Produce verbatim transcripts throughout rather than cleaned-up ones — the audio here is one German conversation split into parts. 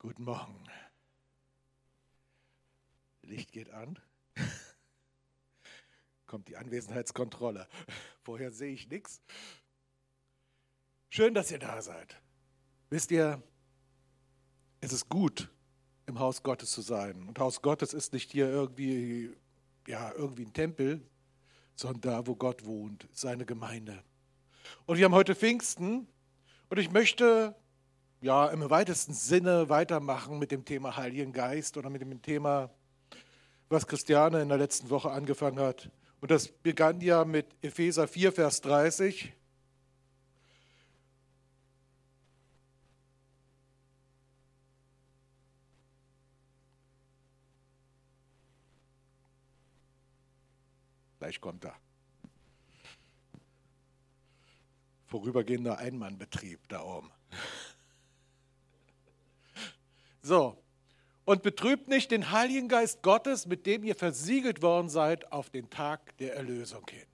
Guten Morgen. Licht geht an. Kommt die Anwesenheitskontrolle. Vorher sehe ich nichts. Schön, dass ihr da seid. Wisst ihr, es ist gut, im Haus Gottes zu sein. Und Haus Gottes ist nicht hier irgendwie, ja, irgendwie ein Tempel, sondern da, wo Gott wohnt, seine Gemeinde. Und wir haben heute Pfingsten und ich möchte ja im weitesten Sinne weitermachen mit dem Thema Heiligen Geist oder mit dem Thema, was Christiane in der letzten Woche angefangen hat. Und das begann ja mit Epheser vier, Vers dreißig. Gleich kommt er. Vorübergehender Einmannbetrieb da oben. So, und betrübt nicht den Heiligen Geist Gottes, mit dem ihr versiegelt worden seid auf den Tag der Erlösung hin.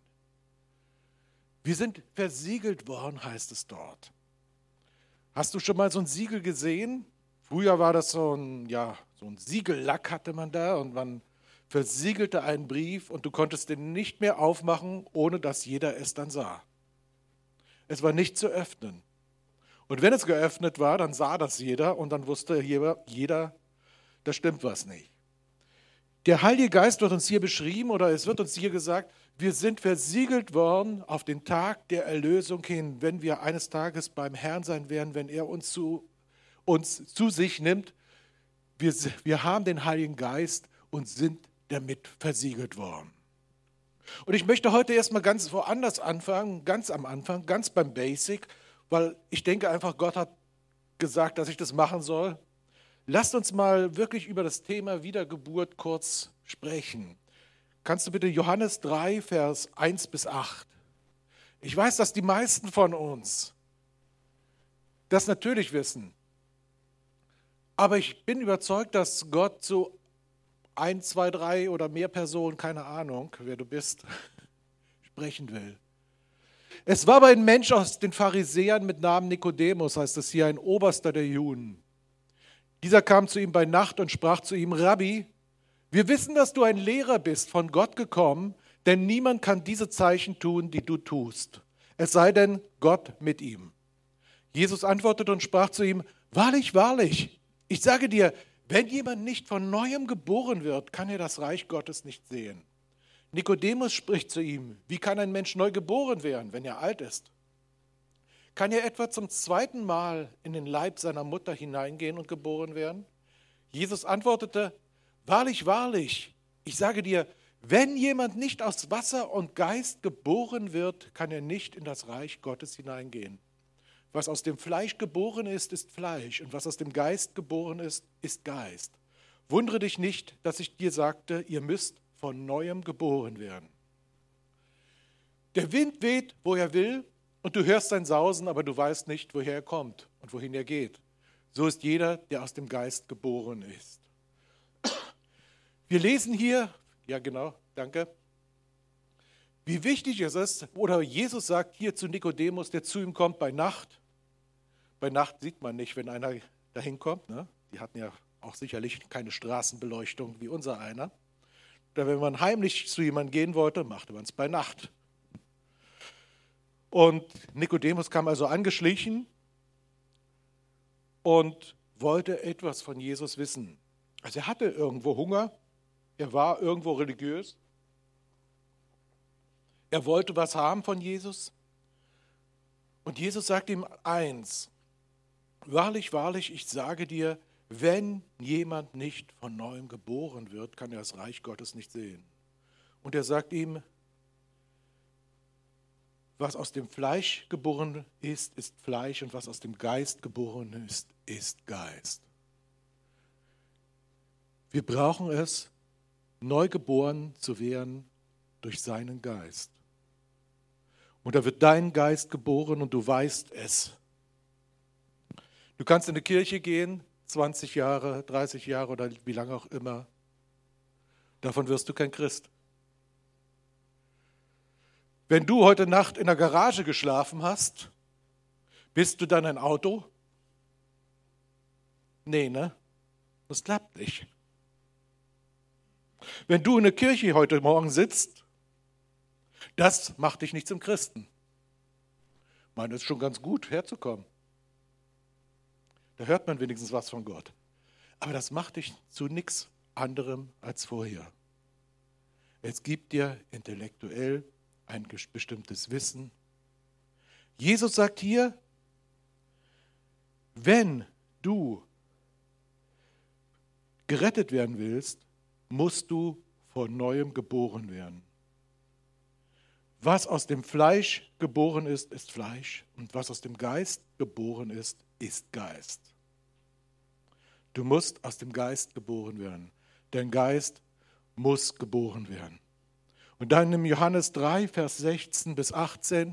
Wir sind versiegelt worden, heißt es dort. Hast du schon mal so ein Siegel gesehen? Früher war das so ein, ja, so ein Siegellack hatte man da und man versiegelte einen Brief und du konntest den nicht mehr aufmachen, ohne dass jeder es dann sah. Es war nicht zu öffnen. Und wenn es geöffnet war, dann sah das jeder und dann wusste jeder, da stimmt was nicht. Der Heilige Geist wird uns hier beschrieben oder es wird uns hier gesagt, wir sind versiegelt worden auf den Tag der Erlösung hin, wenn wir eines Tages beim Herrn sein werden, wenn er uns zu, uns zu sich nimmt. Wir, wir haben den Heiligen Geist und sind damit versiegelt worden. Und ich möchte heute erstmal ganz woanders anfangen, ganz am Anfang, ganz beim Basic, weil ich denke einfach, Gott hat gesagt, dass ich das machen soll. Lasst uns mal wirklich über das Thema Wiedergeburt kurz sprechen. Kannst du bitte Johannes drei, Vers eins bis acht. Ich weiß, dass die meisten von uns das natürlich wissen. Aber ich bin überzeugt, dass Gott so ein, zwei, drei oder mehr Personen, keine Ahnung, wer du bist, sprechen will. Es war aber ein Mensch aus den Pharisäern mit Namen Nikodemus, heißt es hier, ein Oberster der Juden. Dieser kam zu ihm bei Nacht und sprach zu ihm, Rabbi, wir wissen, dass du ein Lehrer bist, von Gott gekommen, denn niemand kann diese Zeichen tun, die du tust, es sei denn Gott mit ihm. Jesus antwortete und sprach zu ihm, wahrlich, wahrlich, ich sage dir, wenn jemand nicht von Neuem geboren wird, kann er das Reich Gottes nicht sehen. Nikodemus spricht zu ihm, wie kann ein Mensch neu geboren werden, wenn er alt ist? Kann er etwa zum zweiten Mal in den Leib seiner Mutter hineingehen und geboren werden? Jesus antwortete, wahrlich, wahrlich, ich sage dir, wenn jemand nicht aus Wasser und Geist geboren wird, kann er nicht in das Reich Gottes hineingehen. Was aus dem Fleisch geboren ist, ist Fleisch, und was aus dem Geist geboren ist, ist Geist. Wundere dich nicht, dass ich dir sagte, ihr müsst von Neuem geboren werden. Der Wind weht, wo er will, und du hörst sein Sausen, aber du weißt nicht, woher er kommt und wohin er geht. So ist jeder, der aus dem Geist geboren ist. Wir lesen hier, ja genau, danke, wie wichtig es ist, oder Jesus sagt hier zu Nikodemus, der zu ihm kommt bei Nacht. Bei Nacht sieht man nicht, wenn einer dahin kommt. Ne? Die hatten ja auch sicherlich keine Straßenbeleuchtung wie unser einer. Oder wenn man heimlich zu jemandem gehen wollte, machte man es bei Nacht. Und Nikodemus kam also angeschlichen und wollte etwas von Jesus wissen. Also er hatte irgendwo Hunger, er war irgendwo religiös. Er wollte was haben von Jesus. Und Jesus sagt ihm eins, wahrlich, wahrlich, ich sage dir, wenn jemand nicht von Neuem geboren wird, kann er das Reich Gottes nicht sehen. Und er sagt ihm, was aus dem Fleisch geboren ist, ist Fleisch, und was aus dem Geist geboren ist, ist Geist. Wir brauchen es, neu geboren zu werden durch seinen Geist. Und da wird dein Geist geboren und du weißt es. Du kannst in eine Kirche gehen, zwanzig Jahre, dreißig Jahre oder wie lange auch immer. Davon wirst du kein Christ. Wenn du heute Nacht in der Garage geschlafen hast, bist du dann ein Auto? Nee, ne? Das klappt nicht. Wenn du in der Kirche heute Morgen sitzt, das macht dich nicht zum Christen. Ich meine, es ist schon ganz gut, herzukommen. Da hört man wenigstens was von Gott. Aber das macht dich zu nichts anderem als vorher. Es gibt dir intellektuell ein bestimmtes Wissen. Jesus sagt hier, wenn du gerettet werden willst, musst du von Neuem geboren werden. Was aus dem Fleisch geboren ist, ist Fleisch. Und was aus dem Geist geboren ist, ist Geist. Du musst aus dem Geist geboren werden. Dein Geist muss geboren werden. Und dann im Johannes drei, Vers sechzehn bis achtzehn.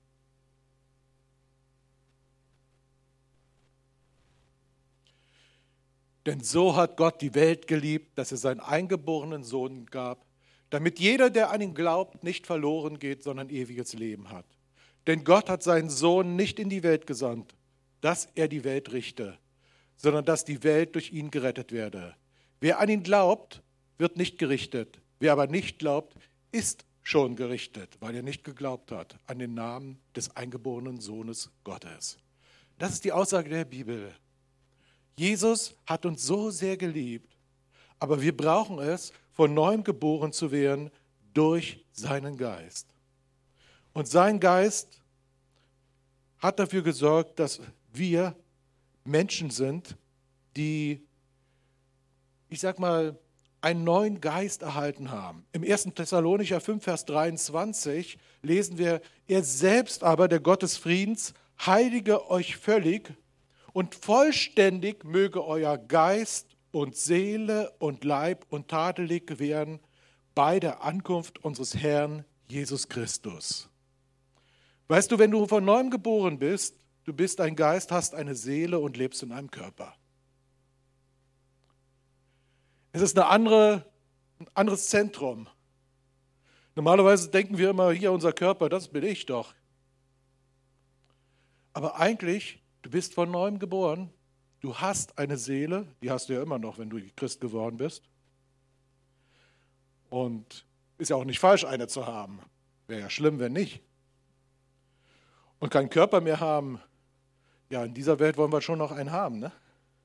Denn so hat Gott die Welt geliebt, dass er seinen eingeborenen Sohn gab, damit jeder, der an ihn glaubt, nicht verloren geht, sondern ewiges Leben hat. Denn Gott hat seinen Sohn nicht in die Welt gesandt, dass er die Welt richte, sondern dass die Welt durch ihn gerettet werde. Wer an ihn glaubt, wird nicht gerichtet. Wer aber nicht glaubt, ist schon gerichtet, weil er nicht geglaubt hat an den Namen des eingeborenen Sohnes Gottes. Das ist die Aussage der Bibel. Jesus hat uns so sehr geliebt, aber wir brauchen es, von neuem geboren zu werden durch seinen Geist. Und sein Geist hat dafür gesorgt, dass wir Menschen sind, die, ich sag mal, einen neuen Geist erhalten haben. Im ersten Thessalonicher fünf, Vers dreiundzwanzig lesen wir, er selbst aber, der Gott des Friedens, heilige euch völlig und vollständig möge euer Geist und Seele und Leib untadelig werden bei der Ankunft unseres Herrn Jesus Christus. Weißt du, wenn du von neuem geboren bist, du bist ein Geist, hast eine Seele und lebst in einem Körper. Es ist eine andere, ein anderes Zentrum. Normalerweise denken wir immer, hier unser Körper, das bin ich doch. Aber eigentlich, du bist von neuem geboren, du hast eine Seele, die hast du ja immer noch, wenn du Christ geworden bist. Und ist ja auch nicht falsch, eine zu haben. Wäre ja schlimm, wenn nicht. Und keinen Körper mehr haben, ja, in dieser Welt wollen wir schon noch einen haben, ne?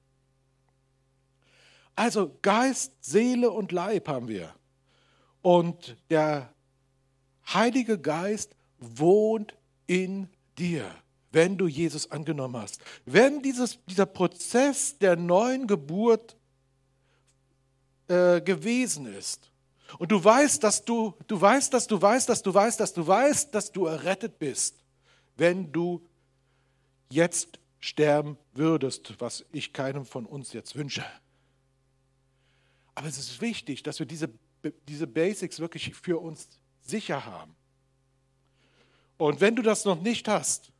Also Geist, Seele und Leib haben wir. Und der Heilige Geist wohnt in dir, wenn du Jesus angenommen hast. Wenn dieses, dieser Prozess der neuen Geburt äh, gewesen ist und du weißt, dass du, du weißt, dass du weißt, dass du weißt, dass du weißt, dass du errettet bist, wenn du jetzt sterben würdest, was ich keinem von uns jetzt wünsche. Aber es ist wichtig, dass wir diese, diese Basics wirklich für uns sicher haben. Und wenn du das noch nicht hast,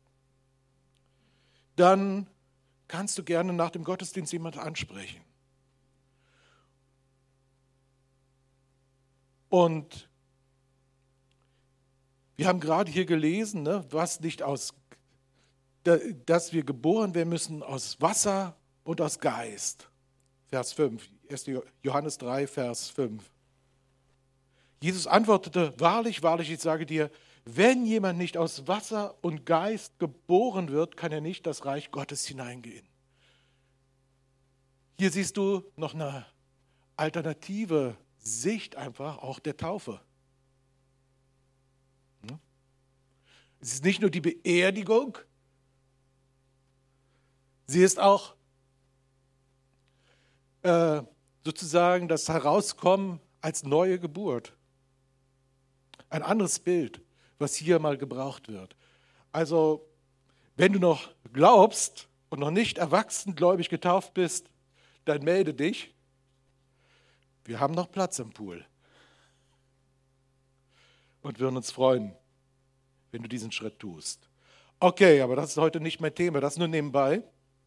dann kannst du gerne nach dem Gottesdienst jemanden ansprechen. Und wir haben gerade hier gelesen, ne, was nicht aus, dass wir geboren werden müssen aus Wasser und aus Geist. Vers fünf, erster Johannes drei, Vers fünf. Jesus antwortete, wahrlich, wahrlich, ich sage dir, wenn jemand nicht aus Wasser und Geist geboren wird, kann er nicht das Reich Gottes hineingehen. Hier siehst du noch eine alternative Sicht einfach auch der Taufe. Es ist nicht nur die Beerdigung, sie ist auch äh, sozusagen das Herauskommen als neue Geburt. Ein anderes Bild, was hier mal gebraucht wird. Also, wenn du noch glaubst und noch nicht erwachsengläubig getauft bist, dann melde dich. Wir haben noch Platz im Pool. Und würden uns freuen, wenn du diesen Schritt tust. Okay, aber das ist heute nicht mein Thema, das nur nebenbei.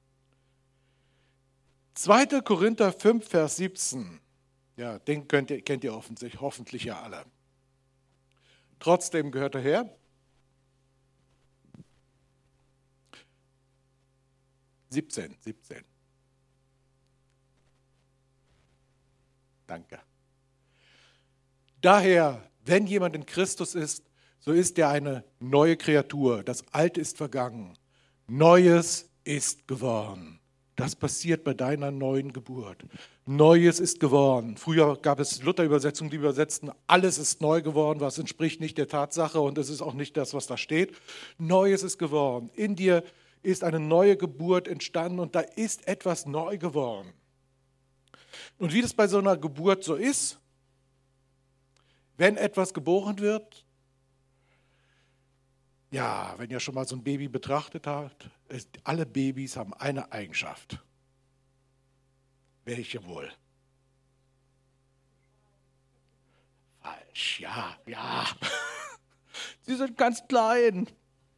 zweiter Korinther fünf, Vers siebzehn. Ja, den könnt ihr, kennt ihr hoffentlich, hoffentlich ja alle. Trotzdem gehört er her. siebzehn, siebzehn. Danke. Daher, wenn jemand in Christus ist, so ist er eine neue Kreatur. Das Alte ist vergangen. Neues ist geworden. Das passiert bei deiner neuen Geburt. Neues ist geworden. Früher gab es Luther-Übersetzungen, die übersetzten, alles ist neu geworden, was entspricht nicht der Tatsache und es ist auch nicht das, was da steht. Neues ist geworden. In dir ist eine neue Geburt entstanden und da ist etwas neu geworden. Und wie das bei so einer Geburt so ist, wenn etwas geboren wird, ja, wenn ihr schon mal so ein Baby betrachtet habt, ist, alle Babys haben eine Eigenschaft. Welche wohl? Falsch, ja, ja. Sie sind ganz klein.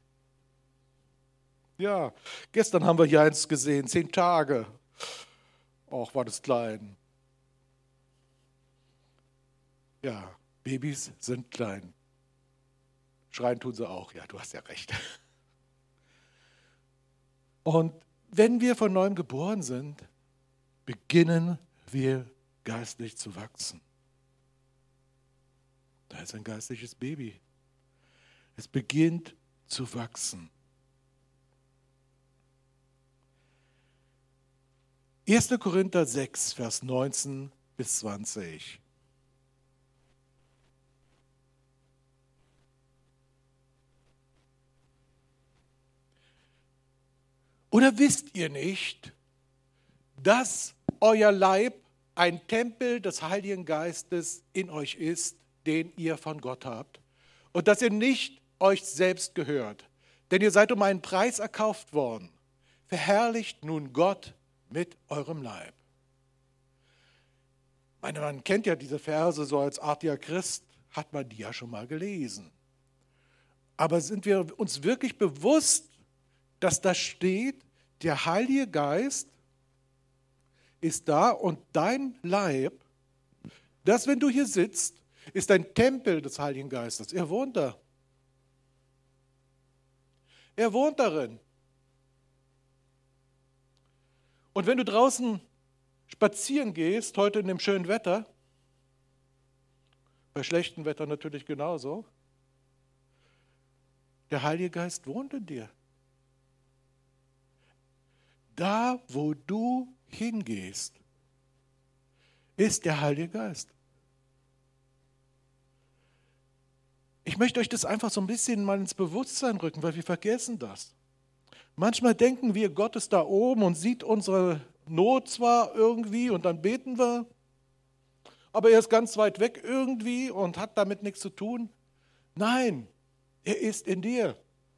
Ja, gestern haben wir hier eins gesehen, zehn Tage. Och, war das klein. Ja, Babys sind klein. Schreien tun sie auch, ja, du hast ja recht. Und wenn wir von neuem geboren sind, beginnen wir geistlich zu wachsen. Da ist ein geistliches Baby. Es beginnt zu wachsen. erster Korinther sechs, Vers neunzehn bis zwanzig. Oder wisst ihr nicht, dass euer Leib ein Tempel des Heiligen Geistes in euch ist, den ihr von Gott habt, und dass ihr nicht euch selbst gehört, denn ihr seid um einen Preis erkauft worden. Verherrlicht nun Gott mit eurem Leib. Meine, man kennt ja diese Verse so als artiger Christ, hat man die ja schon mal gelesen. Aber sind wir uns wirklich bewusst, dass da steht, der Heilige Geist ist da und dein Leib, das, wenn du hier sitzt, ist ein Tempel des Heiligen Geistes. Er wohnt da. Er wohnt darin. Und wenn du draußen spazieren gehst, heute in dem schönen Wetter, bei schlechtem Wetter natürlich genauso, der Heilige Geist wohnt in dir. Da, wo du hingehst, ist der Heilige Geist. Ich möchte euch das einfach so ein bisschen mal ins Bewusstsein rücken, weil wir vergessen das. Manchmal denken wir, Gott ist da oben und sieht unsere Not zwar irgendwie und dann beten wir, aber er ist ganz weit weg irgendwie und hat damit nichts zu tun. Nein, er ist in dir.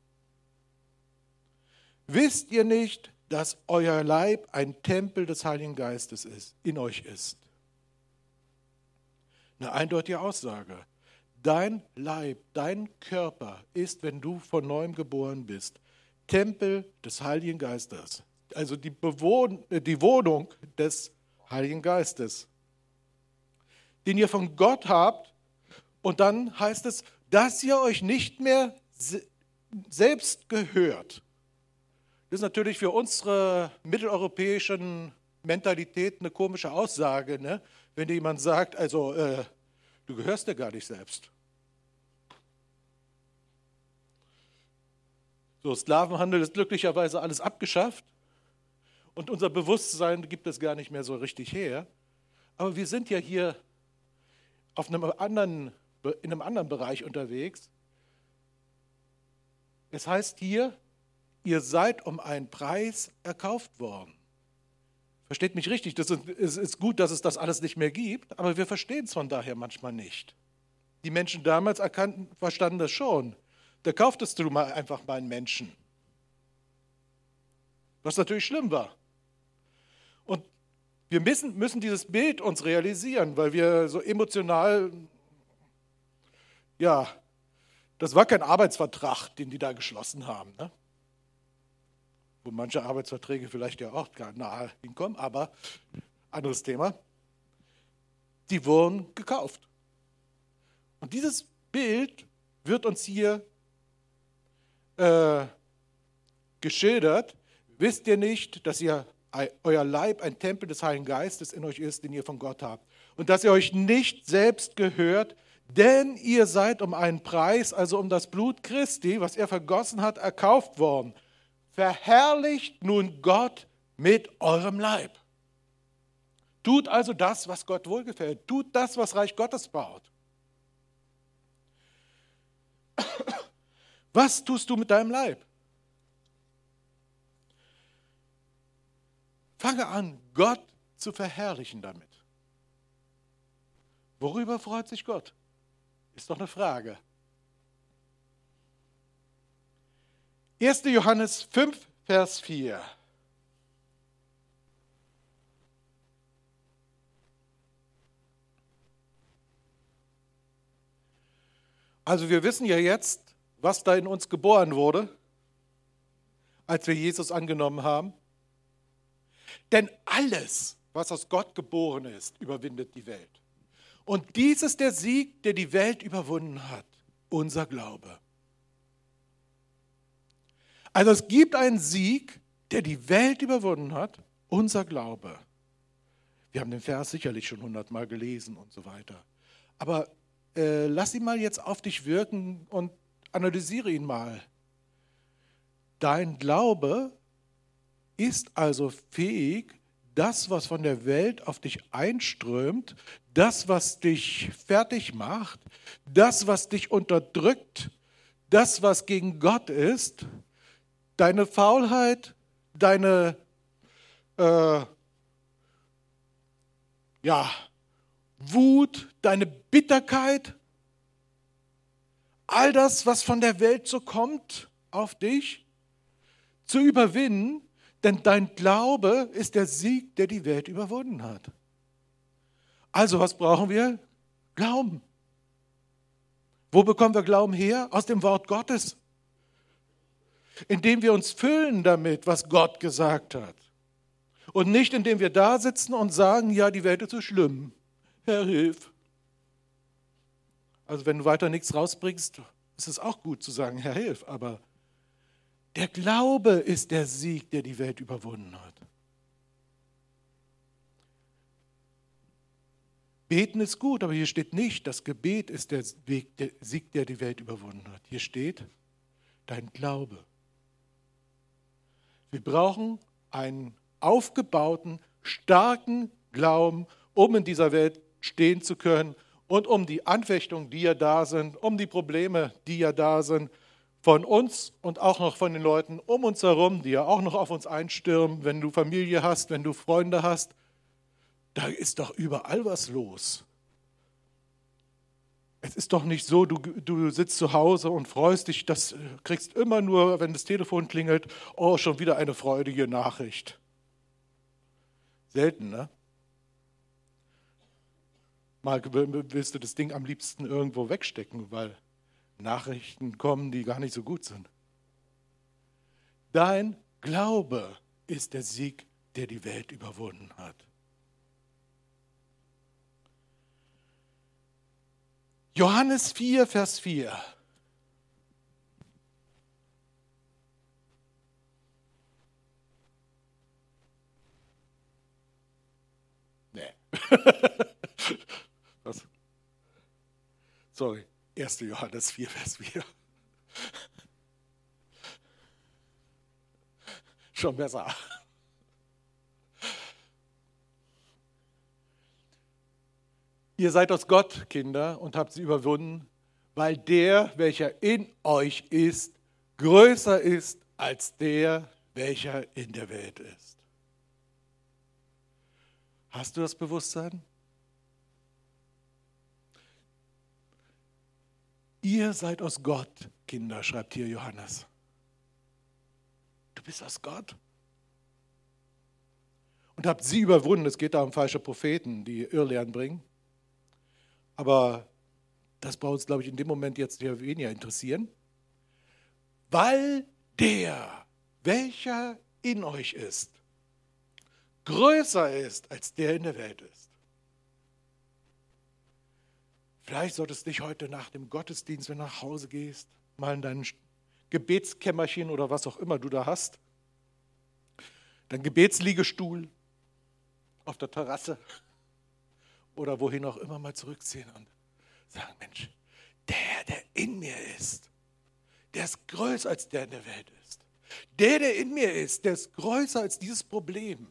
Wisst ihr nicht, dass euer Leib ein Tempel des Heiligen Geistes ist, in euch ist? Eine eindeutige Aussage. Dein Leib, dein Körper ist, wenn du von neuem geboren bist, Tempel des Heiligen Geistes. Also die, Bewohn- die Wohnung des Heiligen Geistes, den ihr von Gott habt. Und dann heißt es, dass ihr euch nicht mehr se- selbst gehört. Das ist natürlich für unsere mitteleuropäischen Mentalität eine komische Aussage, ne? Wenn dir jemand sagt, also äh, du gehörst dir gar nicht selbst. So, Sklavenhandel ist glücklicherweise alles abgeschafft und unser Bewusstsein gibt es gar nicht mehr so richtig her. Aber wir sind ja hier auf einem anderen, in einem anderen Bereich unterwegs. Es heißt hier, ihr seid um einen Preis erkauft worden. Versteht mich richtig, es ist, ist gut, dass es das alles nicht mehr gibt, aber wir verstehen es von daher manchmal nicht. Die Menschen damals erkannten, verstanden das schon. Da kauftest du mal einfach mal einen Menschen. Was natürlich schlimm war. Und wir müssen, müssen dieses Bild uns realisieren, weil wir so emotional, ja, das war kein Arbeitsvertrag, den die da geschlossen haben, ne? Wo manche Arbeitsverträge vielleicht ja auch gar nahe hinkommen, aber anderes Thema. Die wurden gekauft. Und dieses Bild wird uns hier äh, geschildert. Wisst ihr nicht, dass ihr, euer Leib ein Tempel des Heiligen Geistes in euch ist, den ihr von Gott habt? und dass ihr euch nicht selbst gehört, denn ihr seid um einen Preis, also um das Blut Christi, was er vergossen hat, erkauft worden. Verherrlicht nun Gott mit eurem Leib. Tut also das, was Gott wohlgefällt. Tut das, was Reich Gottes baut. Was tust du mit deinem Leib? Fange an, Gott zu verherrlichen damit. Worüber freut sich Gott? Ist doch eine Frage. erster Johannes fünf, Vers vier. Also wir wissen ja jetzt, was da in uns geboren wurde, als wir Jesus angenommen haben. Denn alles, was aus Gott geboren ist, überwindet die Welt. Und dies ist der Sieg, der die Welt überwunden hat, unser Glaube. Also es gibt einen Sieg, der die Welt überwunden hat, unser Glaube. Wir haben den Vers sicherlich schon hundertmal gelesen und so weiter. Aber äh, lass ihn mal jetzt auf dich wirken und analysiere ihn mal. Dein Glaube ist also fähig, das, was von der Welt auf dich einströmt, das, was dich fertig macht, das, was dich unterdrückt, das, was gegen Gott ist, deine Faulheit, deine äh, ja, Wut, deine Bitterkeit, all das, was von der Welt so kommt, auf dich zu überwinden, denn dein Glaube ist der Sieg, der die Welt überwunden hat. Also was brauchen wir? Glauben. Wo bekommen wir Glauben her? Aus dem Wort Gottes. Indem wir uns füllen damit, was Gott gesagt hat. Und nicht, indem wir da sitzen und sagen, ja, die Welt ist so schlimm. Herr, hilf. Also wenn du weiter nichts rausbringst, ist es auch gut zu sagen, Herr, hilf. Aber der Glaube ist der Sieg, der die Welt überwunden hat. Beten ist gut, aber hier steht nicht, das Gebet ist der Weg, der Sieg, der die Welt überwunden hat. Hier steht, dein Glaube. Wir brauchen einen aufgebauten, starken Glauben, um in dieser Welt stehen zu können und um die Anfechtungen, die ja da sind, um die Probleme, die ja da sind, von uns und auch noch von den Leuten um uns herum, die ja auch noch auf uns einstürmen, wenn du Familie hast, wenn du Freunde hast, da ist doch überall was los. Es ist doch nicht so, du, du sitzt zu Hause und freust dich, das kriegst immer nur, wenn das Telefon klingelt, oh, schon wieder eine freudige Nachricht. Selten, ne? Mal willst du das Ding am liebsten irgendwo wegstecken, weil Nachrichten kommen, die gar nicht so gut sind. Dein Glaube ist der Sieg, der die Welt überwunden hat. Johannes vier, Vers vier. Nee. Was? Sorry. erster Johannes vier, Vers vier. Schon besser. Ihr seid aus Gott, Kinder, und habt sie überwunden, weil der, welcher in euch ist, größer ist als der, welcher in der Welt ist. Hast du das Bewusstsein? Ihr seid aus Gott, Kinder, schreibt hier Johannes. Du bist aus Gott. Und habt sie überwunden. Es geht da um falsche Propheten, die Irrlehren bringen. Aber das braucht uns, glaube ich, in dem Moment jetzt weniger interessieren. Weil der, welcher in euch ist, größer ist, als der in der Welt ist. Vielleicht solltest du dich heute nach dem Gottesdienst, wenn du nach Hause gehst, mal in dein Gebetskämmerchen oder was auch immer du da hast, dein Gebetsliegestuhl auf der Terrasse oder wohin auch immer mal zurückziehen und sagen, Mensch, der, der in mir ist, der ist größer als der in der Welt ist. Der, der in mir ist, der ist größer als dieses Problem.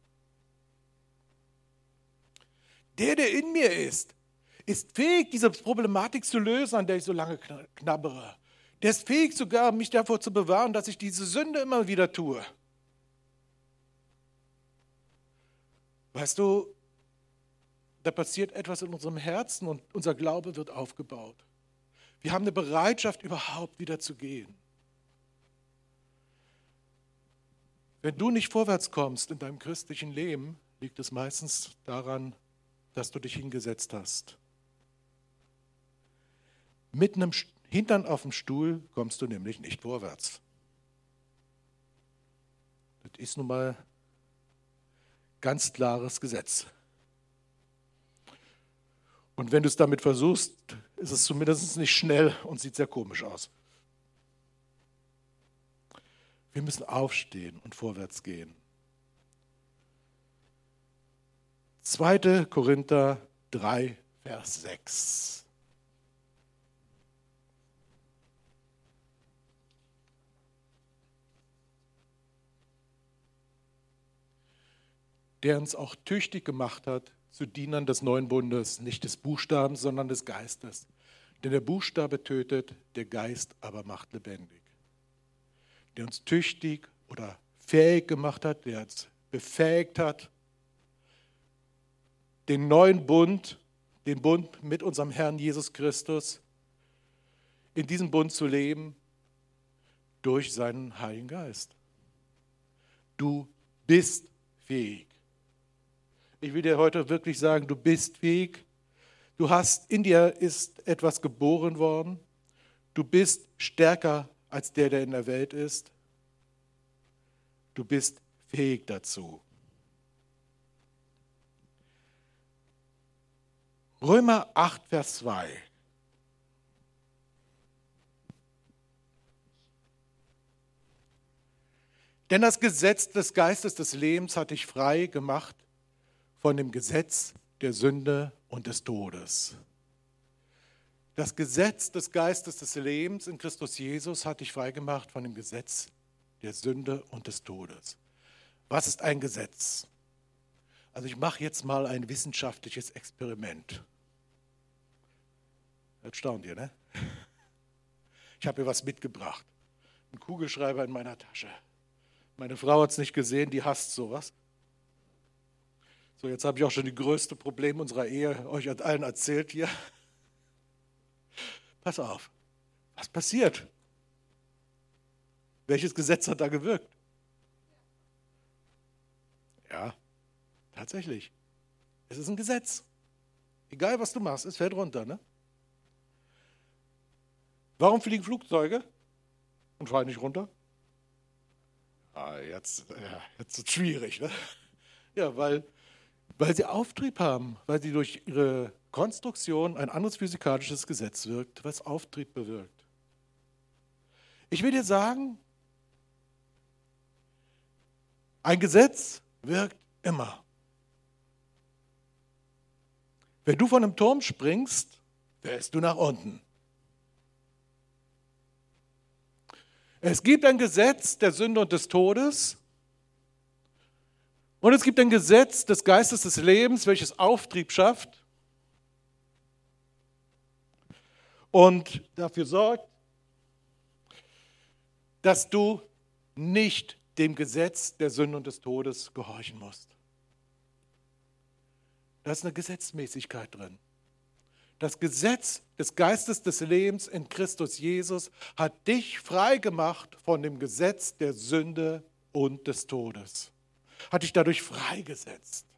Der, der in mir ist, ist fähig, diese Problematik zu lösen, an der ich so lange knabbere. Der ist fähig sogar, mich davor zu bewahren, dass ich diese Sünde immer wieder tue. Weißt du, da passiert etwas in unserem Herzen und unser Glaube wird aufgebaut. Wir haben eine Bereitschaft, überhaupt wieder zu gehen. Wenn du nicht vorwärts kommst in deinem christlichen Leben, liegt es meistens daran, dass du dich hingesetzt hast. Mit einem Hintern auf dem Stuhl kommst du nämlich nicht vorwärts. Das ist nun mal ganz klares Gesetz. Und wenn du es damit versuchst, ist es zumindest nicht schnell und sieht sehr komisch aus. Wir müssen aufstehen und vorwärts gehen. zweiter Korinther drei, Vers sechs. Der uns auch tüchtig gemacht hat zu Dienern des neuen Bundes, nicht des Buchstabens, sondern des Geistes. Denn der Buchstabe tötet, der Geist aber macht lebendig. Der uns tüchtig oder fähig gemacht hat, der uns befähigt hat, den neuen Bund, den Bund mit unserem Herrn Jesus Christus, in diesem Bund zu leben, durch seinen Heiligen Geist. Du bist fähig. Ich will dir heute wirklich sagen, du bist fähig. Du hast, in dir ist etwas geboren worden. Du bist stärker als der, der in der Welt ist. Du bist fähig dazu. Römer acht, Vers zwei. Denn das Gesetz des Geistes des Lebens hat dich frei gemacht von dem Gesetz der Sünde und des Todes. Das Gesetz des Geistes des Lebens in Christus Jesus hat dich frei gemacht von dem Gesetz der Sünde und des Todes. Was ist ein Gesetz? Also ich mache jetzt mal ein wissenschaftliches Experiment. Jetzt staunt ihr, ne? Ich habe hier was mitgebracht. Ein Kugelschreiber in meiner Tasche. Meine Frau hat es nicht gesehen, die hasst sowas. So, jetzt habe ich auch schon die größte Problem unserer Ehe euch allen erzählt hier. Pass auf, was passiert? Welches Gesetz hat da gewirkt? Ja, tatsächlich. Es ist ein Gesetz. Egal, was du machst, es fällt runter, ne? Warum fliegen Flugzeuge und fallen nicht runter? Ah, jetzt, ja, jetzt ist es schwierig, ne? Ja, weil, weil sie Auftrieb haben, weil sie durch ihre Konstruktion ein anderes physikalisches Gesetz wirkt, was Auftrieb bewirkt. Ich will dir sagen, ein Gesetz wirkt immer. Wenn du von einem Turm springst, fällst du nach unten. Es gibt ein Gesetz der Sünde und des Todes und es gibt ein Gesetz des Geistes des Lebens, welches Auftrieb schafft und dafür sorgt, dass du nicht dem Gesetz der Sünde und des Todes gehorchen musst. Da ist eine Gesetzmäßigkeit drin. Das Gesetz des Geistes des Lebens in Christus Jesus hat dich frei gemacht von dem Gesetz der Sünde und des Todes. Hat dich dadurch freigesetzt.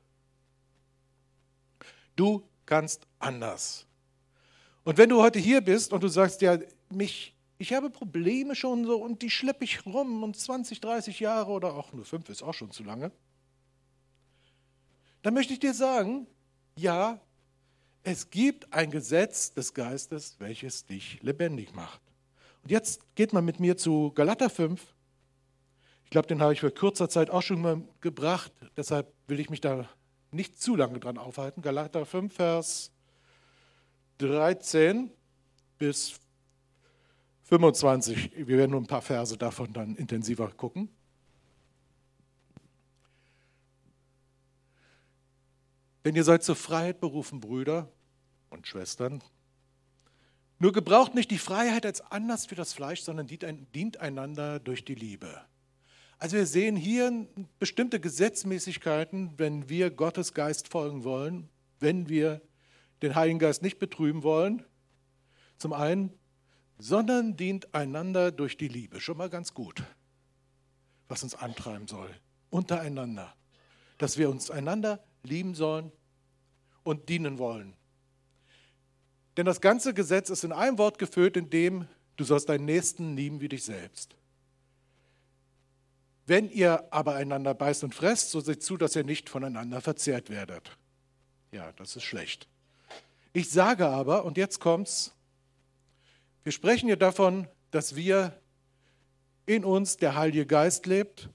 Du kannst anders. Und wenn du heute hier bist und du sagst, ja, mich, ich habe Probleme schon so und die schleppe ich rum und zwanzig, dreißig Jahre oder auch nur fünf ist auch schon zu lange, dann möchte ich dir sagen, ja, es gibt ein Gesetz des Geistes, welches dich lebendig macht. Und jetzt geht mal mit mir zu Galater fünf. Ich glaube, den habe ich für kurzer Zeit auch schon mal gebracht. Deshalb will ich mich da nicht zu lange dran aufhalten. Galater fünf, Vers dreizehn bis fünfundzwanzig. Wir werden nur ein paar Verse davon dann intensiver gucken. Denn ihr seid zur Freiheit berufen, Brüder und Schwestern. Nur gebraucht nicht die Freiheit als Anlass für das Fleisch, sondern dient einander durch die Liebe. Also wir sehen hier bestimmte Gesetzmäßigkeiten, wenn wir Gottes Geist folgen wollen, wenn wir den Heiligen Geist nicht betrüben wollen, zum einen, sondern dient einander durch die Liebe. Schon mal ganz gut, was uns antreiben soll, untereinander, dass wir uns einander lieben sollen und dienen wollen. Denn das ganze Gesetz ist in einem Wort gefüllt, in dem du sollst deinen Nächsten lieben wie dich selbst. Wenn ihr aber einander beißt und fresst, so seht zu, dass ihr nicht voneinander verzehrt werdet. Ja, das ist schlecht. Ich sage aber, und jetzt kommt's, wir sprechen hier davon, dass wir in uns der Heilige Geist lebt,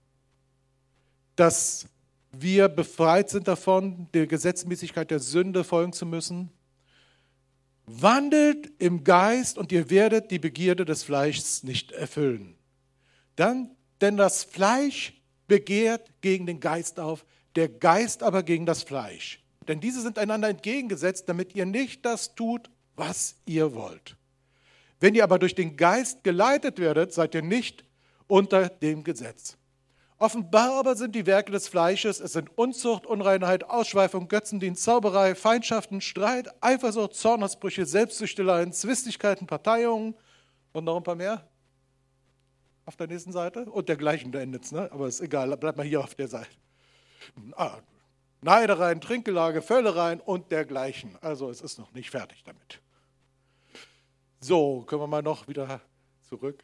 dass wir befreit sind davon, der Gesetzmäßigkeit der Sünde folgen zu müssen. Wandelt im Geist und ihr werdet die Begierde des Fleischs nicht erfüllen. Dann, denn das Fleisch begehrt gegen den Geist auf, der Geist aber gegen das Fleisch. Denn diese sind einander entgegengesetzt, damit ihr nicht das tut, was ihr wollt. Wenn ihr aber durch den Geist geleitet werdet, seid ihr nicht unter dem Gesetz. Offenbar aber sind die Werke des Fleisches, es sind Unzucht, Unreinheit, Ausschweifung, Götzendienst, Zauberei, Feindschaften, Streit, Eifersucht, Zornausbrüche, Selbstsüchteleien, Zwistigkeiten, Parteiungen und noch ein paar mehr auf der nächsten Seite. Und dergleichen, da endet es, ne? Aber ist egal, bleibt mal hier auf der Seite. Ah, Neidereien, Trinkgelage, Völlereien und dergleichen. Also es ist noch nicht fertig damit. So, können wir mal noch wieder zurück.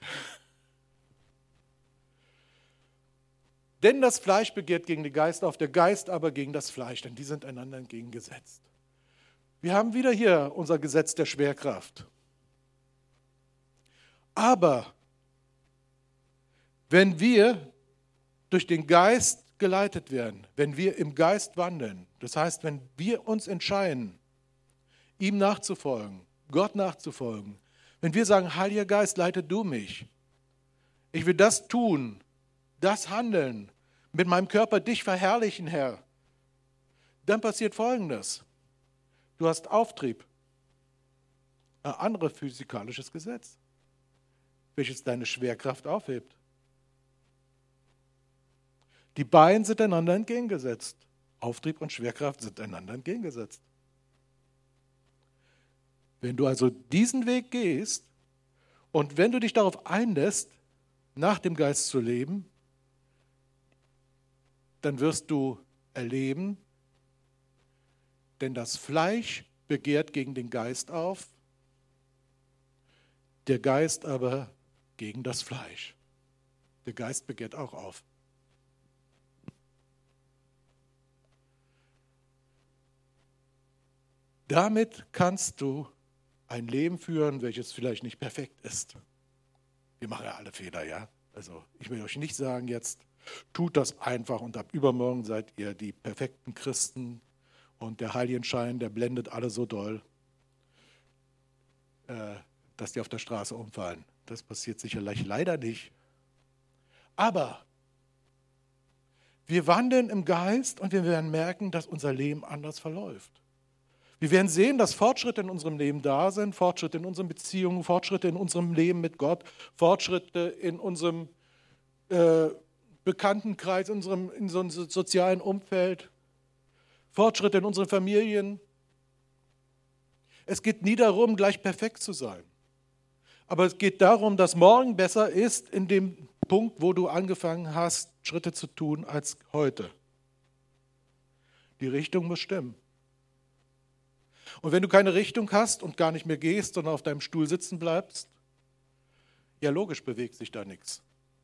Denn das Fleisch begehrt gegen den Geist auf, der Geist aber gegen das Fleisch, denn die sind einander entgegengesetzt. Wir haben wieder hier unser Gesetz der Schwerkraft. Aber wenn wir durch den Geist geleitet werden, wenn wir im Geist wandeln, das heißt, wenn wir uns entscheiden, ihm nachzufolgen, Gott nachzufolgen, wenn wir sagen, Heiliger Geist, leite du mich, ich will das tun, das handeln, mit meinem Körper dich verherrlichen, Herr, dann passiert Folgendes. Du hast Auftrieb, ein anderes physikalisches Gesetz, welches deine Schwerkraft aufhebt. Die beiden sind einander entgegengesetzt. Auftrieb und Schwerkraft sind einander entgegengesetzt. Wenn du also diesen Weg gehst und wenn du dich darauf einlässt, nach dem Geist zu leben, dann wirst du erleben, denn das Fleisch begehrt gegen den Geist auf, der Geist aber gegen das Fleisch. Der Geist begehrt auch auf. Damit kannst du ein Leben führen, welches vielleicht nicht perfekt ist. Wir machen ja alle Fehler, ja? Also ich will euch nicht sagen jetzt, tut das einfach und ab übermorgen seid ihr die perfekten Christen und der Heiligenschein, der blendet alle so doll, äh, dass die auf der Straße umfallen. Das passiert sicherlich leider nicht. Aber wir wandeln im Geist und wir werden merken, dass unser Leben anders verläuft. Wir werden sehen, dass Fortschritte in unserem Leben da sind, Fortschritte in unseren Beziehungen, Fortschritte in unserem Leben mit Gott, Fortschritte in unserem äh, Bekanntenkreis, in unserem, in so einem sozialen Umfeld, Fortschritte in unseren Familien. Es geht nie darum, gleich perfekt zu sein. Aber es geht darum, dass morgen besser ist in dem Punkt, wo du angefangen hast, Schritte zu tun, als heute. Die Richtung muss stimmen. Und wenn du keine Richtung hast und gar nicht mehr gehst, sondern auf deinem Stuhl sitzen bleibst, ja logisch bewegt sich da nichts.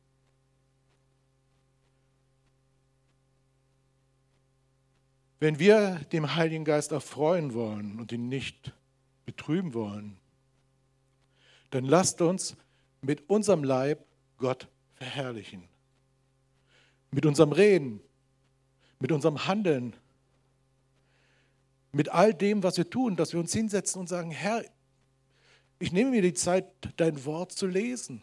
Wenn wir dem Heiligen Geist erfreuen wollen und ihn nicht betrüben wollen, dann lasst uns mit unserem Leib Gott verherrlichen. Mit unserem Reden, mit unserem Handeln, mit all dem, was wir tun, dass wir uns hinsetzen und sagen, Herr, ich nehme mir die Zeit, dein Wort zu lesen.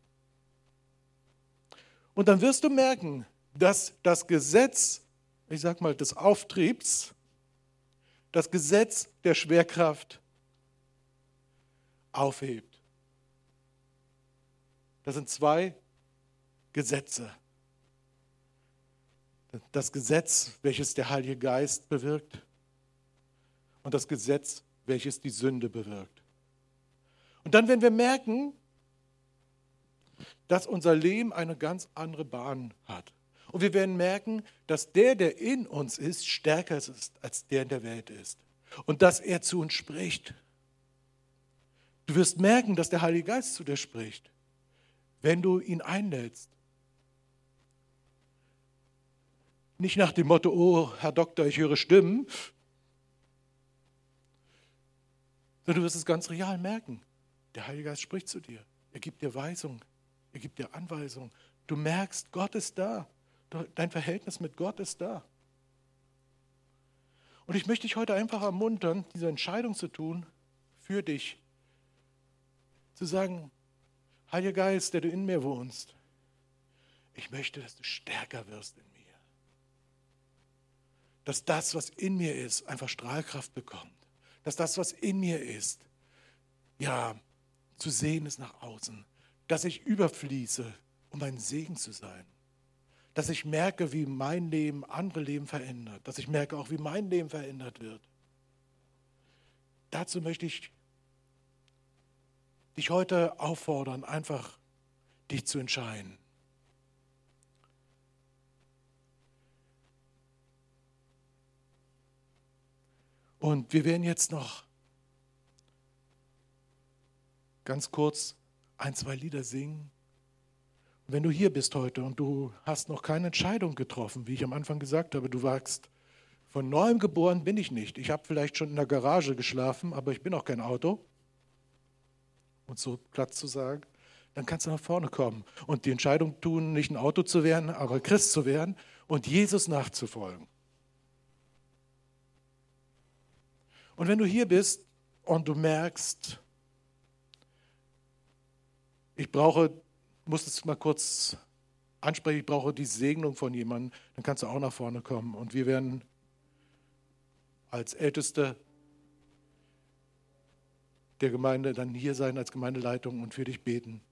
Und dann wirst du merken, dass das Gesetz, ich sag mal, des Auftriebs, das Gesetz der Schwerkraft aufhebt. Das sind zwei Gesetze. Das Gesetz, welches der Heilige Geist bewirkt, und das Gesetz, welches die Sünde bewirkt. Und dann werden wir merken, dass unser Leben eine ganz andere Bahn hat. Und wir werden merken, dass der, der in uns ist, stärker ist, als der in der Welt ist. Und dass er zu uns spricht. Du wirst merken, dass der Heilige Geist zu dir spricht, wenn du ihn einlädst. Nicht nach dem Motto, oh, Herr Doktor, ich höre Stimmen, sondern du wirst es ganz real merken. Der Heilige Geist spricht zu dir. Er gibt dir Weisung, er gibt dir Anweisung. Du merkst, Gott ist da. Dein Verhältnis mit Gott ist da. Und ich möchte dich heute einfach ermuntern, diese Entscheidung zu tun, für dich. Zu sagen, Heiliger Geist, der du in mir wohnst, ich möchte, dass du stärker wirst in mir. Dass das, was in mir ist, einfach Strahlkraft bekommt. Dass das, was in mir ist, ja, zu sehen ist nach außen. Dass ich überfließe, um ein Segen zu sein. Dass ich merke, wie mein Leben andere Leben verändert. Dass ich merke auch, wie mein Leben verändert wird. Dazu möchte ich dich heute auffordern, einfach dich zu entscheiden. Und wir werden jetzt noch ganz kurz ein, zwei Lieder singen. Und wenn du hier bist heute und du hast noch keine Entscheidung getroffen, wie ich am Anfang gesagt habe, du sagst, von neuem geboren bin ich nicht. Ich habe vielleicht schon in der Garage geschlafen, aber ich bin auch kein Auto. Und so platt zu sagen, dann kannst du nach vorne kommen und die Entscheidung tun, nicht ein Auto zu werden, aber Christ zu werden und Jesus nachzufolgen. Und wenn du hier bist und du merkst, ich brauche, muss es mal kurz ansprechen, ich brauche die Segnung von jemandem, dann kannst du auch nach vorne kommen. Und wir werden als Älteste der Gemeinde dann hier sein, als Gemeindeleitung und für dich beten.